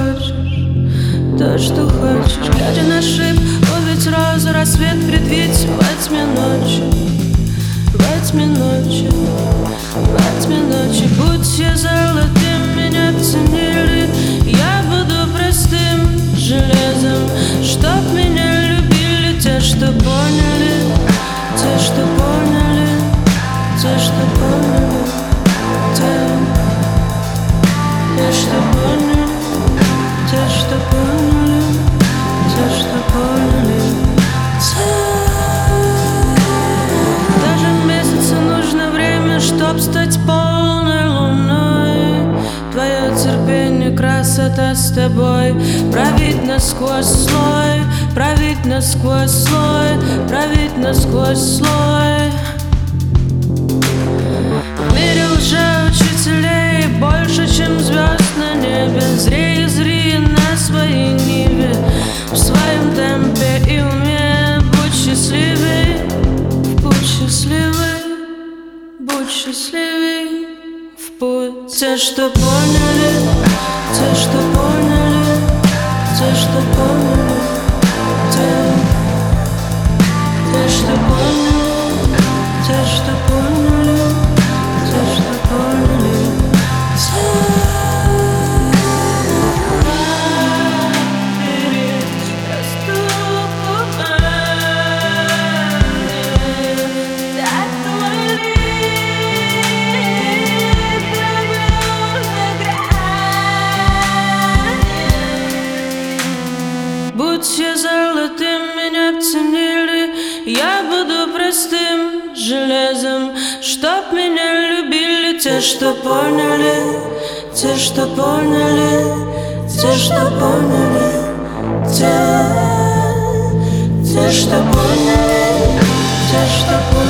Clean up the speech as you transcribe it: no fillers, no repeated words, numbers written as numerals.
то, что хочешь. Глядя на шип, увидеть розу, рассвет предвидеть во тьме ночи, во тьме ночи, во тьме ночи. Будь я золотым, меня ценили, я буду простым железом, чтоб меня любили те, что поняли, те, что поняли, те, что поняли, те, что поняли, те, что поняли, те, что поняли, даже месяцу нужно время, чтоб стать полной луной. Твое терпение, красота с тобой, пробить насквозь слой, пробить насквозь слой, пробить насквозь слой. В мире лжеучителей больше, чем звезд на небе. Зри, зри на своей ниве, в своем темпе и уме. Будь счастливей, будь счастливей, будь счастливей в путь. Те, что поняли, те, что поняли, те, что поняли, те, что поняли, те, что поняли, те, что поняли, будь я золотым, меня ценили, я буду простым железом, чтоб меня любили те, что поняли, те, что поняли, те, что поняли, те, что поняли, те, что поняли.